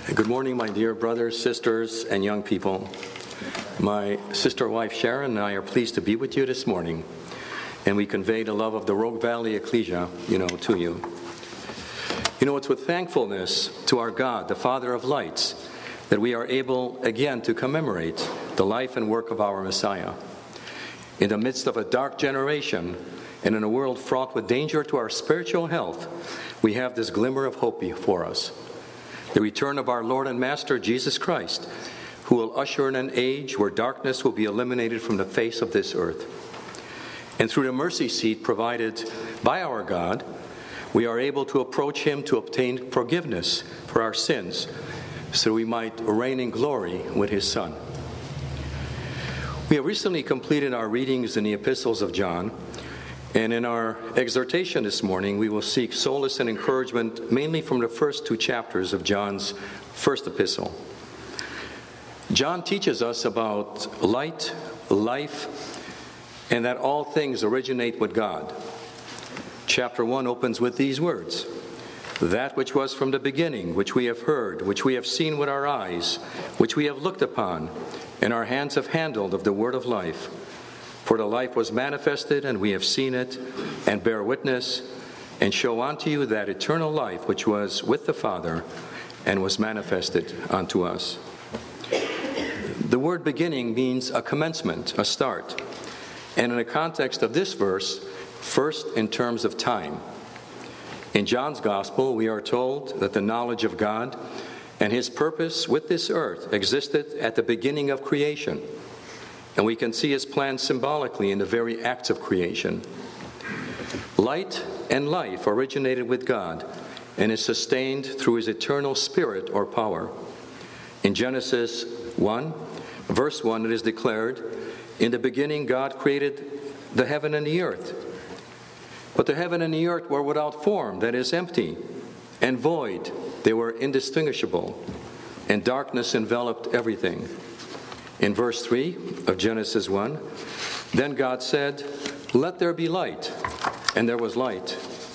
Good morning, my dear brothers, sisters, and young people. My sister wife Sharon and I are pleased to be with you this morning, and we convey the love of the Rogue Valley Ecclesia, to you. It's with thankfulness to our God, the Father of lights, that we are able again to commemorate the life and work of our Messiah. In the midst of a dark generation and in a world fraught with danger to our spiritual health, we have this glimmer of hope before us. The return of our Lord and Master Jesus Christ, who will usher in an age where darkness will be eliminated from the face of this earth. And through the mercy seat provided by our God, we are able to approach Him to obtain forgiveness for our sins, so we might reign in glory with His Son. We have recently completed our readings in the epistles of John, and in our exhortation this morning, we will seek solace and encouragement mainly from the first two chapters of John's first epistle. John teaches us about light, life, and that all things originate with God. Chapter 1 opens with these words: "That which was from the beginning, which we have heard, which we have seen with our eyes, which we have looked upon, and our hands have handled of the word of life. For the life was manifested, and we have seen it, and bear witness, and show unto you that eternal life which was with the Father, and was manifested unto us." The word beginning means a commencement, a start. And in the context of this verse, first in terms of time. In John's Gospel, we are told that the knowledge of God and His purpose with this earth existed at the beginning of creation. And we can see His plan symbolically in the very acts of creation. Light and life originated with God and is sustained through His eternal Spirit or power. In Genesis 1, verse 1, it is declared, "In the beginning God created the heaven and the earth. But the heaven and the earth were without form, that is, empty, and void. They were indistinguishable, and darkness enveloped everything." In verse 3 of Genesis 1, "Then God said, 'Let there be light,' and there was light."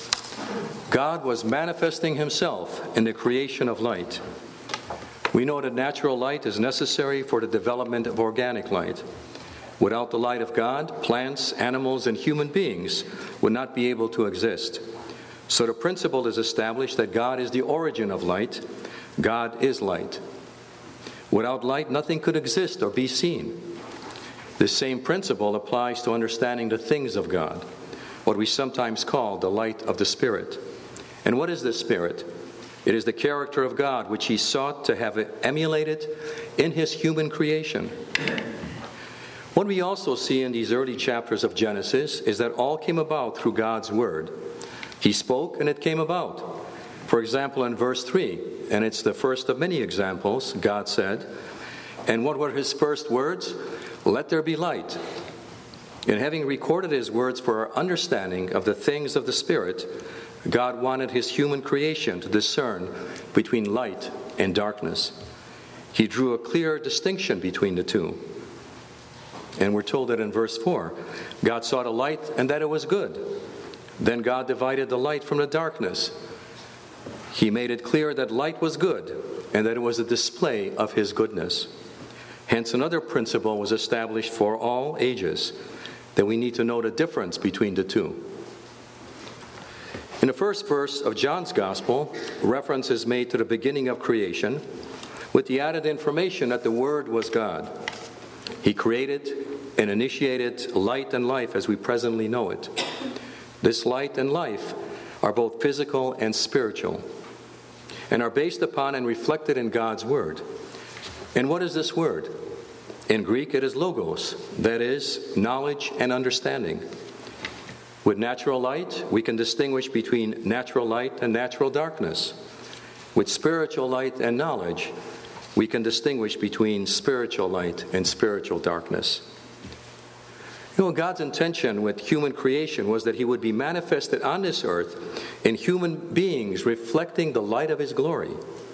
God was manifesting Himself in the creation of light. We know that natural light is necessary for the development of organic light. Without the light of God, plants, animals, and human beings would not be able to exist. So the principle is established that God is the origin of light. God is light. Without light, nothing could exist or be seen. This same principle applies to understanding the things of God, what we sometimes call the light of the Spirit. And what is the Spirit? It is the character of God which He sought to have emulated in His human creation. What we also see in these early chapters of Genesis is that all came about through God's Word. He spoke and it came about. For example, in verse 3, and it's the first of many examples, God said, and what were His first words? "Let there be light." And having recorded His words for our understanding of the things of the Spirit, God wanted His human creation to discern between light and darkness. He drew a clear distinction between the two. And we're told that in verse 4, God saw the light and that it was good. Then God divided the light from the darkness. He made it clear that light was good and that it was a display of His goodness. Hence, another principle was established for all ages, that we need to know the difference between the two. In the first verse of John's Gospel, reference is made to the beginning of creation with the added information that the Word was God. He created and initiated light and life as we presently know it. This light and life are both physical and spiritual, and are based upon and reflected in God's Word. And what is this Word? In Greek, it is logos, that is, knowledge and understanding. With natural light, we can distinguish between natural light and natural darkness. With spiritual light and knowledge, we can distinguish between spiritual light and spiritual darkness. God's intention with human creation was that He would be manifested on this earth in human beings reflecting the light of His glory.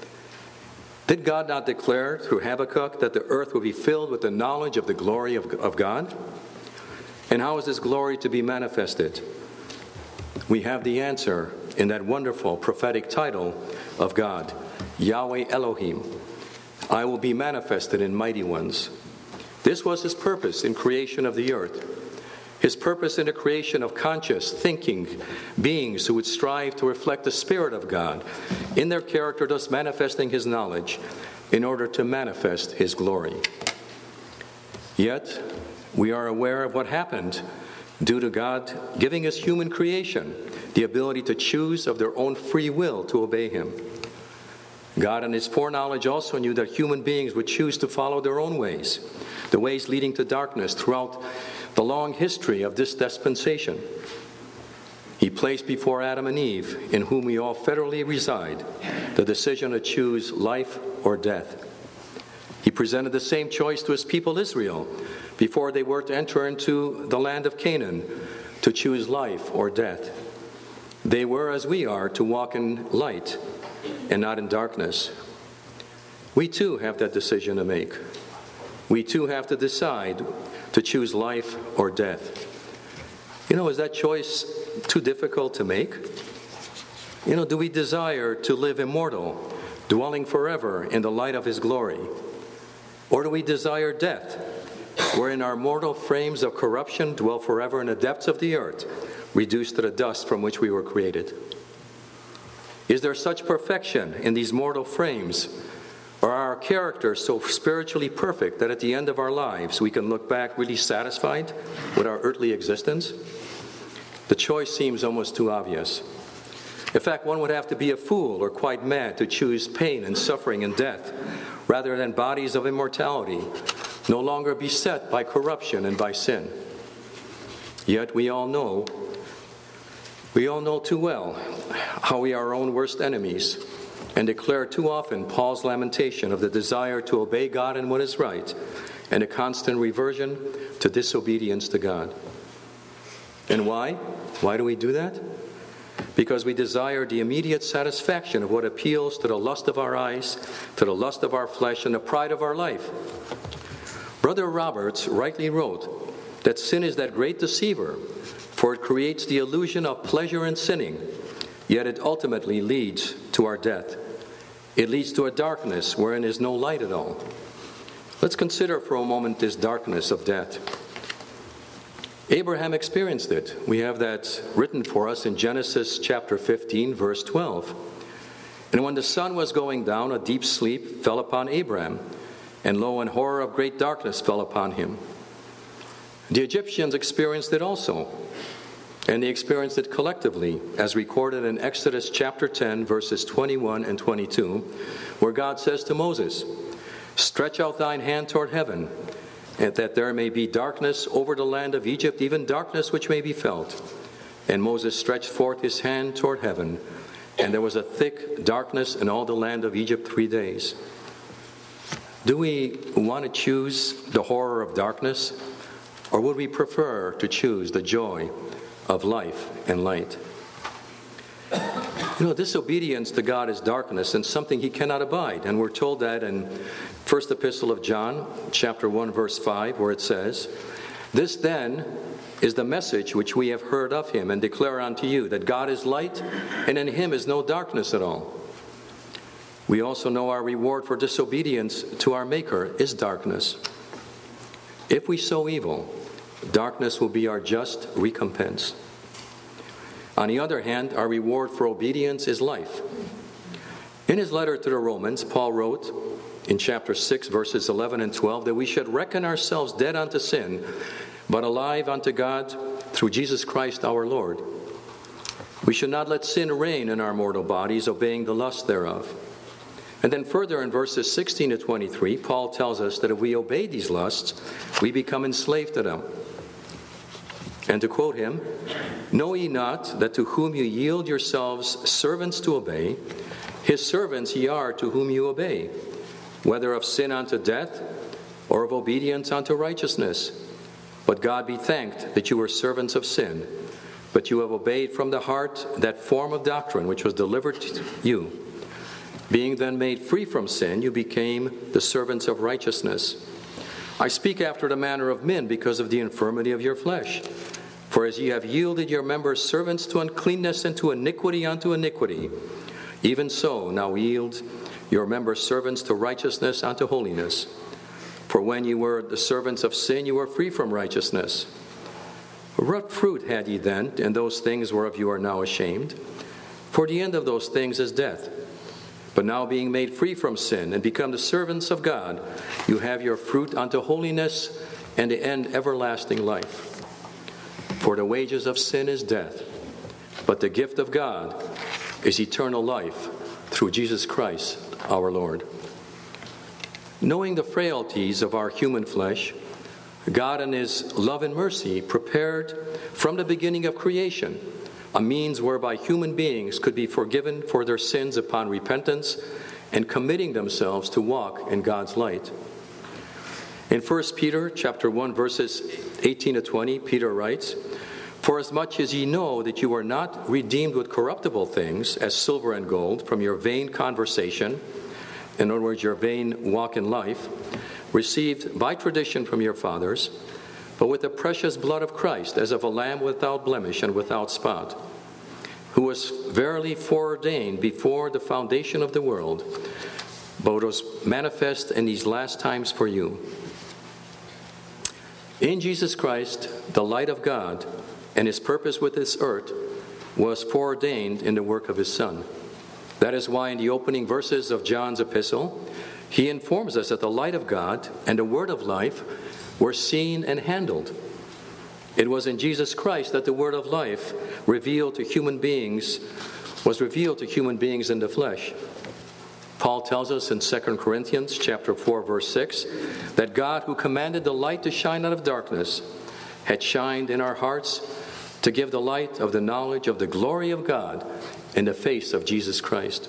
Did God not declare through Habakkuk that the earth would be filled with the knowledge of the glory of God? And how is this glory to be manifested? We have the answer in that wonderful prophetic title of God, Yahweh Elohim. I will be manifested in mighty ones. This was his purpose in creation of the earth. His purpose in the creation of conscious, thinking beings who would strive to reflect the Spirit of God in their character, thus manifesting his knowledge in order to manifest his glory. Yet, we are aware of what happened due to God giving us human creation the ability to choose of their own free will to obey him. God in his foreknowledge also knew that human beings would choose to follow their own ways, the ways leading to darkness throughout the long history of this dispensation. He placed before Adam and Eve, in whom we all federally reside, the decision to choose life or death. He presented the same choice to his people Israel before they were to enter into the land of Canaan, to choose life or death. They were, as we are, to walk in light and not in darkness. We too have that decision to make. We too have to decide to choose life or death. Is that choice too difficult to make? Do we desire to live immortal, dwelling forever in the light of his glory? Or do we desire death, wherein our mortal frames of corruption dwell forever in the depths of the earth, reduced to the dust from which we were created? Is there such perfection in these mortal frames, or are our characters so spiritually perfect that at the end of our lives we can look back really satisfied with our earthly existence? The choice seems almost too obvious. In fact, one would have to be a fool or quite mad to choose pain and suffering and death rather than bodies of immortality, no longer beset by corruption and by sin. Yet we all know too well how we are our own worst enemies and declare too often Paul's lamentation of the desire to obey God in what is right and a constant reversion to disobedience to God. And why? Why do we do that? Because we desire the immediate satisfaction of what appeals to the lust of our eyes, to the lust of our flesh, and the pride of our life. Brother Roberts rightly wrote that sin is that great deceiver, for it creates the illusion of pleasure in sinning, yet it ultimately leads to our death. It leads to a darkness wherein is no light at all. Let's consider for a moment this darkness of death. Abraham experienced it. We have that written for us in Genesis chapter 15, verse 12. And when the sun was going down, a deep sleep fell upon Abraham, and lo, an horror of great darkness fell upon him. The Egyptians experienced it also, and they experienced it collectively, as recorded in Exodus chapter 10, verses 21 and 22, where God says to Moses, "Stretch out thine hand toward heaven, and that there may be darkness over the land of Egypt, even darkness which may be felt." And Moses stretched forth his hand toward heaven, and there was a thick darkness in all the land of Egypt 3 days. Do we want to choose the horror of darkness, or would we prefer to choose the joy of life and light? Disobedience to God is darkness and something he cannot abide. And we're told that in First Epistle of John, chapter 1, verse 5, where it says, "This then is the message which we have heard of him and declare unto you, that God is light, and in him is no darkness at all." We also know our reward for disobedience to our Maker is darkness. If we sow evil, darkness will be our just recompense. On the other hand, our reward for obedience is life. In his letter to the Romans, Paul wrote in chapter 6, verses 11 and 12, that we should reckon ourselves dead unto sin, but alive unto God through Jesus Christ our Lord. We should not let sin reign in our mortal bodies, obeying the lust thereof. And then further in verses 16 to 23, Paul tells us that if we obey these lusts, we become enslaved to them. And to quote him, "Know ye not that to whom you yield yourselves servants to obey, his servants ye are to whom you obey, whether of sin unto death, or of obedience unto righteousness? But God be thanked that you were servants of sin, but you have obeyed from the heart that form of doctrine which was delivered to you. Being then made free from sin, you became the servants of righteousness. I speak after the manner of men because of the infirmity of your flesh. For as ye have yielded your members servants to uncleanness and to iniquity unto iniquity, even so now yield your members servants to righteousness and to holiness. For when you were the servants of sin, you were free from righteousness. What fruit had ye then in those things whereof you are now ashamed? For the end of those things is death. But now being made free from sin and become the servants of God, you have your fruit unto holiness, and the end everlasting life. For the wages of sin is death, but the gift of God is eternal life through Jesus Christ our Lord. Knowing the frailties of our human flesh, God in His love and mercy prepared from the beginning of creation a means whereby human beings could be forgiven for their sins upon repentance and committing themselves to walk in God's light. In 1 Peter chapter 1, verses 18 to 20, Peter writes, For as much as ye know that you are not redeemed with corruptible things, as silver and gold, from your vain conversation, in other words, your vain walk in life, received by tradition from your fathers, but with the precious blood of Christ, as of a lamb without blemish and without spot, who was verily foreordained before the foundation of the world, but was manifest in these last times for you. In Jesus Christ, the light of God, and His purpose with this earth was foreordained in the work of His Son. That is why in the opening verses of John's epistle, he informs us that the light of God and the word of life were seen and handled. It was in Jesus Christ that the word of life was revealed to human beings in the flesh. Paul tells us in 2 Corinthians chapter 4, verse 6, that God, who commanded the light to shine out of darkness, had shined in our hearts to give the light of the knowledge of the glory of God in the face of Jesus Christ.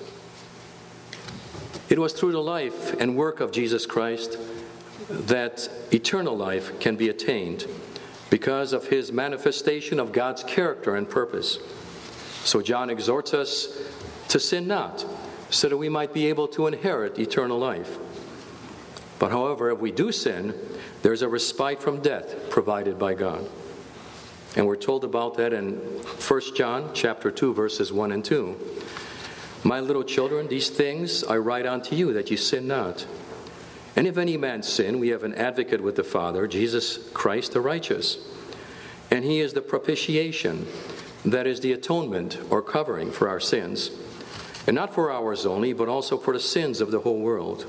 It was through the life and work of Jesus Christ that eternal life can be attained because of His manifestation of God's character and purpose. So John exhorts us to sin not, so that we might be able to inherit eternal life. But however, if we do sin, there's a respite from death provided by God. And we're told about that in 1 John chapter 2, verses 1 and 2. My little children, these things I write unto you, that ye sin not. And if any man sin, we have an advocate with the Father, Jesus Christ the righteous. And He is the propitiation, that is the atonement or covering for our sins. And not for ours only, but also for the sins of the whole world.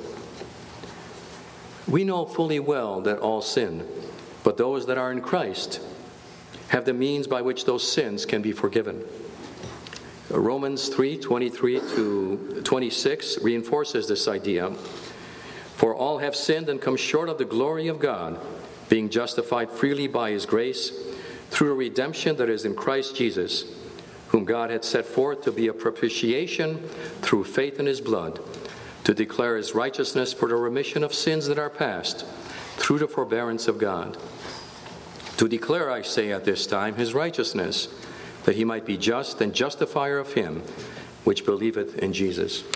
We know fully well that all sin, but those that are in Christ have the means by which those sins can be forgiven. Romans 3:23 to 26 reinforces this idea. For all have sinned and come short of the glory of God, being justified freely by His grace, through the redemption that is in Christ Jesus, whom God had set forth to be a propitiation through faith in His blood, to declare His righteousness for the remission of sins that are past, through the forbearance of God. To declare, I say at this time, His righteousness, that He might be just and justifier of him which believeth in Jesus.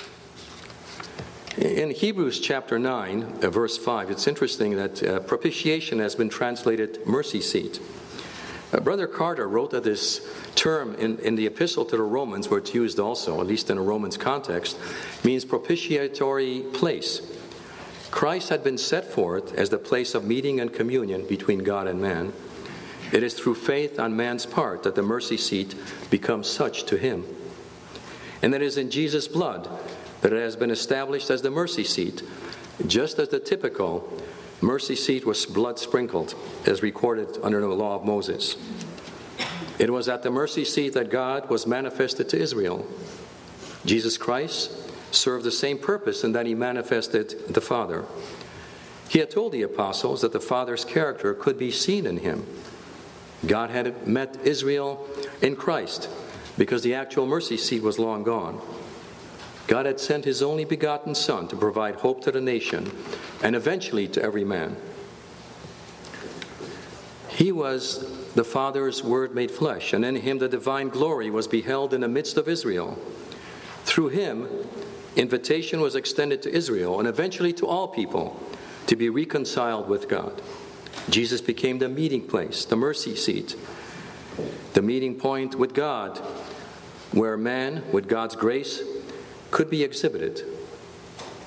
In Hebrews chapter 9, verse 5, it's interesting that propitiation has been translated mercy seat. Brother Carter wrote that this term in the epistle to the Romans, where it's used also, at least in a Romans context, means propitiatory place. Christ had been set forth as the place of meeting and communion between God and man. It is through faith on man's part that the mercy seat becomes such to him. And it is in Jesus' blood that it has been established as the mercy seat, just as the typical mercy seat was blood sprinkled, as recorded under the law of Moses. It was at the mercy seat that God was manifested to Israel. Jesus Christ served the same purpose in that He manifested the Father. He had told the apostles that the Father's character could be seen in Him. God had met Israel in Christ because the actual mercy seat was long gone. God had sent His only begotten Son to provide hope to the nation and eventually to every man. He was the Father's Word made flesh, and in Him the divine glory was beheld in the midst of Israel. Through Him, invitation was extended to Israel and eventually to all people to be reconciled with God. Jesus became the meeting place, the mercy seat, the meeting point with God, where man, with God's grace, could be exhibited.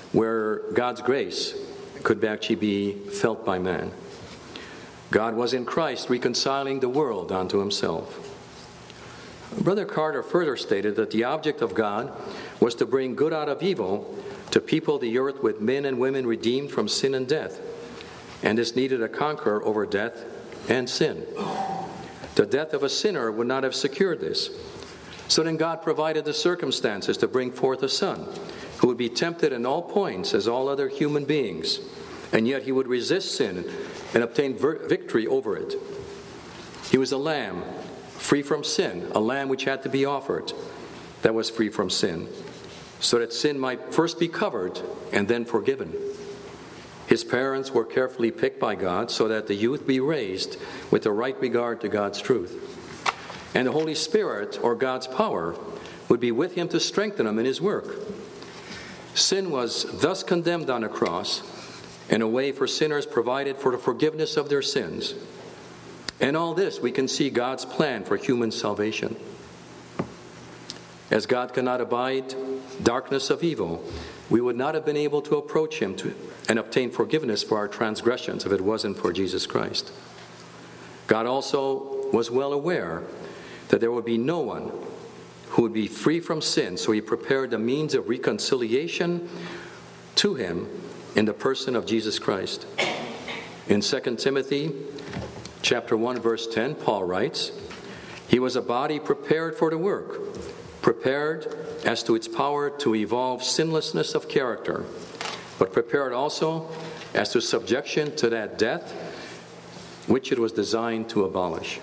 where God's grace could actually be felt by man. God was in Christ reconciling the world unto himself. Brother Carter further stated that the object of God was to bring good out of evil, to people the earth with men and women redeemed from sin and death, and this needed a conqueror over death and sin. The death of a sinner would not have secured this. So then God provided the circumstances to bring forth a son who would be tempted in all points as all other human beings, and yet he would resist sin and obtain victory over it. He was a lamb free from sin, a lamb which had to be offered that was free from sin, so that sin might first be covered and then forgiven. His parents were carefully picked by God so that the youth be raised with the right regard to God's truth. And the Holy Spirit, or God's power, would be with him to strengthen him in his work. Sin was thus condemned on a cross, and a way for sinners provided for the forgiveness of their sins. In all this, we can see God's plan for human salvation. As God cannot abide darkness of evil, we would not have been able to approach him and obtain forgiveness for our transgressions if it wasn't for Jesus Christ. God also was well aware that there would be no one who would be free from sin, so he prepared the means of reconciliation to him in the person of Jesus Christ. In 2 Timothy chapter 1, verse 10, Paul writes, "He was a body prepared for the work, prepared as to its power to evolve sinlessness of character, but prepared also as to subjection to that death which it was designed to abolish."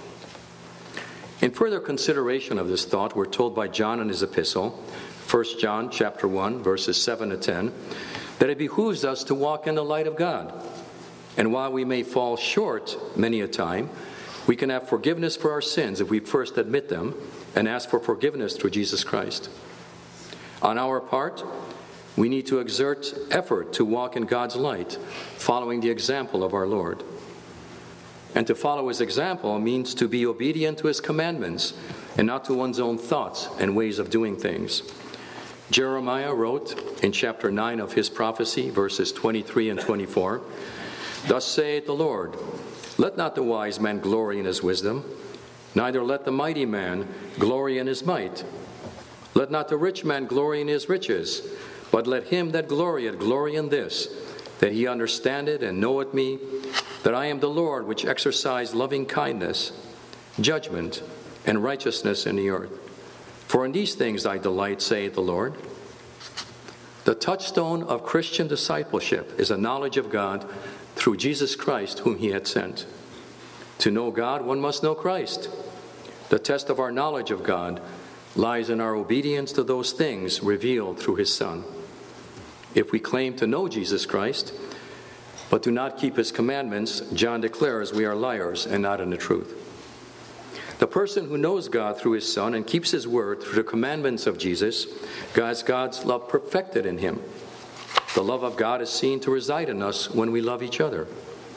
In further consideration of this thought, we're told by John in his epistle, 1 John chapter 1, verses 7 to 10, that it behooves us to walk in the light of God. And while we may fall short many a time, we can have forgiveness for our sins if we first admit them and ask for forgiveness through Jesus Christ. On our part, we need to exert effort to walk in God's light, following the example of our Lord. And to follow his example means to be obedient to his commandments and not to one's own thoughts and ways of doing things. Jeremiah wrote in chapter 9 of his prophecy, verses 23 and 24, "Thus saith the Lord, let not the wise man glory in his wisdom, neither let the mighty man glory in his might. Let not the rich man glory in his riches, but let him that glorieth glory in this, that he understandeth and knoweth me, that I am the Lord which exercise loving kindness, judgment, and righteousness in the earth. For in these things I delight, saith the Lord." The touchstone of Christian discipleship is a knowledge of God through Jesus Christ, whom he had sent. To know God, one must know Christ. The test of our knowledge of God lies in our obedience to those things revealed through his Son. If we claim to know Jesus Christ, but do not keep his commandments, John declares we are liars and not in the truth. The person who knows God through his Son and keeps his word through the commandments of Jesus, God's love perfected in him. The love of God is seen to reside in us when we love each other.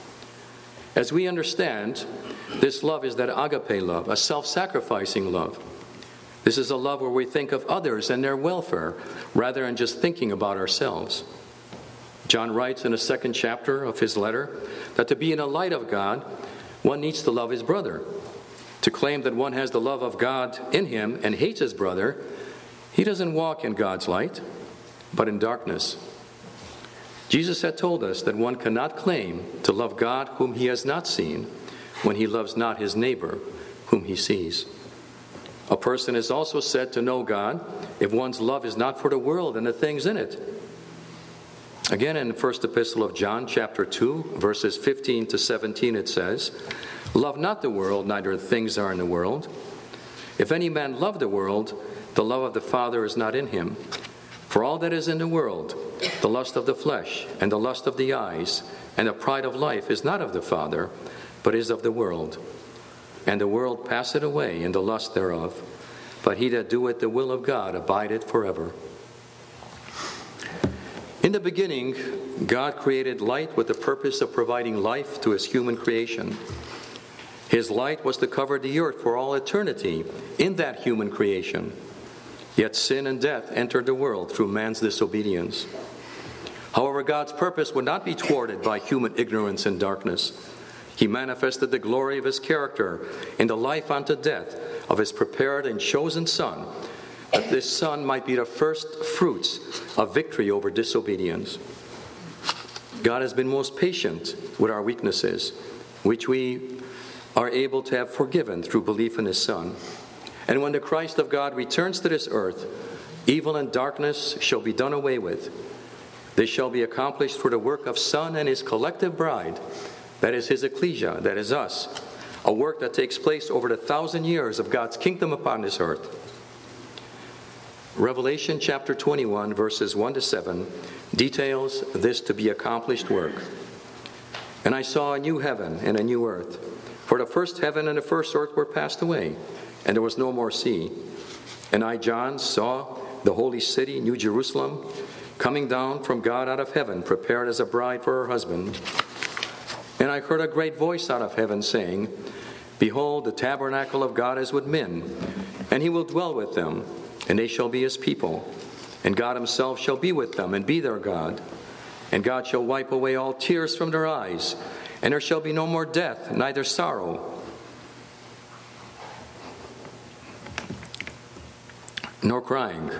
As we understand, this love is that agape love, a self-sacrificing love. This is a love where we think of others and their welfare rather than just thinking about ourselves. John writes in the 2nd chapter of his letter that to be in the light of God, one needs to love his brother. To claim that one has the love of God in him and hates his brother, he doesn't walk in God's light, but in darkness. Jesus had told us that one cannot claim to love God whom he has not seen when he loves not his neighbor whom he sees. A person is also said to know God if one's love is not for the world and the things in it. Again, in the first epistle of John, chapter 2, verses 15 to 17, it says, "Love not the world, neither the things are in the world. If any man love the world, the love of the Father is not in him. For all that is in the world, the lust of the flesh, and the lust of the eyes, and the pride of life is not of the Father, but is of the world. And the world passeth away, and the lust thereof. But he that doeth the will of God abideth forever." In the beginning, God created light with the purpose of providing life to his human creation. His light was to cover the earth for all eternity in that human creation. Yet sin and death entered the world through man's disobedience. However, God's purpose would not be thwarted by human ignorance and darkness. He manifested the glory of his character in the life unto death of his prepared and chosen Son, that this Son might be the first fruits of victory over disobedience. God has been most patient with our weaknesses, which we are able to have forgiven through belief in his Son. And when the Christ of God returns to this earth, evil and darkness shall be done away with. This shall be accomplished through the work of Son and his collective bride, that is his ecclesia, that is us, a work that takes place over the 1,000 years of God's kingdom upon this earth. Revelation chapter 21, verses 1 to 7, details this to be accomplished work. And I saw a new heaven and a new earth, for the first heaven and the first earth were passed away, and there was no more sea. And I, John, saw the holy city, New Jerusalem, coming down from God out of heaven, prepared as a bride for her husband. And I heard a great voice out of heaven saying, Behold, the tabernacle of God is with men, and he will dwell with them, and they shall be his people. And God himself shall be with them, and be their God. And God shall wipe away all tears from their eyes, and there shall be no more death, neither sorrow, nor crying.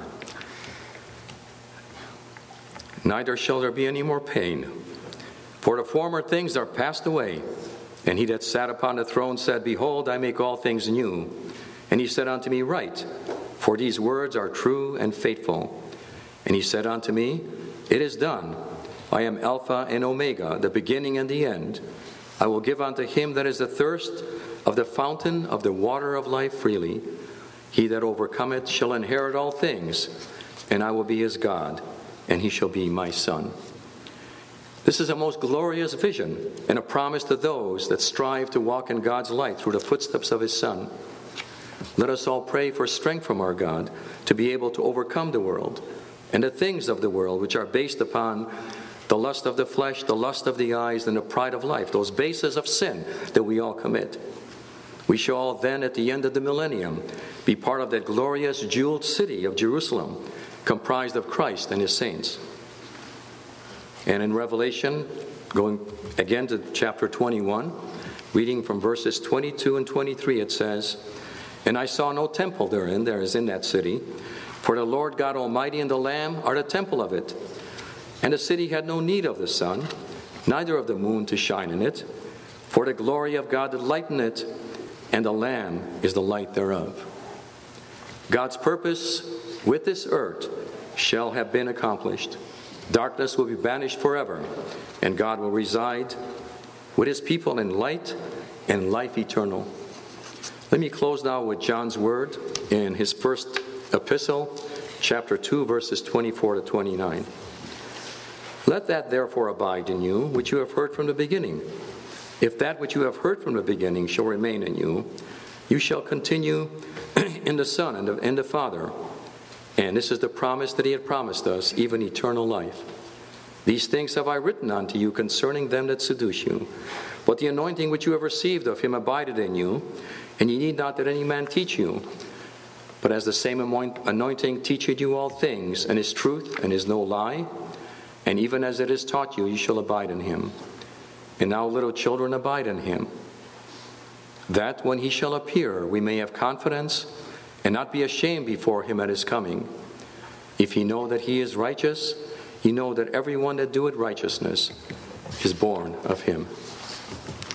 Neither shall there be any more pain. For the former things are passed away. And he that sat upon the throne said, Behold, I make all things new. And he said unto me, Write, for these words are true and faithful. And he said unto me, It is done. I am Alpha and Omega, the beginning and the end. I will give unto him that is athirst of the fountain of the water of life freely. He that overcometh shall inherit all things, and I will be his God, and he shall be my son. This is a most glorious vision and a promise to those that strive to walk in God's light through the footsteps of his Son. Let us all pray for strength from our God to be able to overcome the world and the things of the world which are based upon the lust of the flesh, the lust of the eyes, and the pride of life, those bases of sin that we all commit. We shall all then, at the end of the millennium, be part of that glorious jeweled city of Jerusalem, comprised of Christ and his saints. And in Revelation, going again to chapter 21, reading from verses 22 and 23, it says, And I saw no temple therein, there is in that city, for the Lord God Almighty and the Lamb are the temple of it. And the city had no need of the sun, neither of the moon to shine in it, for the glory of God did lighten it, and the Lamb is the light thereof. God's purpose with this earth shall have been accomplished. Darkness will be banished forever, and God will reside with his people in light and life eternal. Let me close now with John's word in his first epistle, chapter 2, verses 24 to 29. Let that therefore abide in you, which you have heard from the beginning. If that which you have heard from the beginning shall remain in you, you shall continue in the Son and in the Father. And this is the promise that he had promised us, even eternal life. These things have I written unto you concerning them that seduce you. But the anointing which you have received of him abideth in you, and ye need not that any man teach you. But as the same anointing teacheth you all things, and is truth, and is no lie, and even as it is taught you, ye shall abide in him. And now, little children, abide in him, that when he shall appear, we may have confidence, and not be ashamed before him at his coming. If ye know that he is righteous, ye know that every one that doeth righteousness is born of him.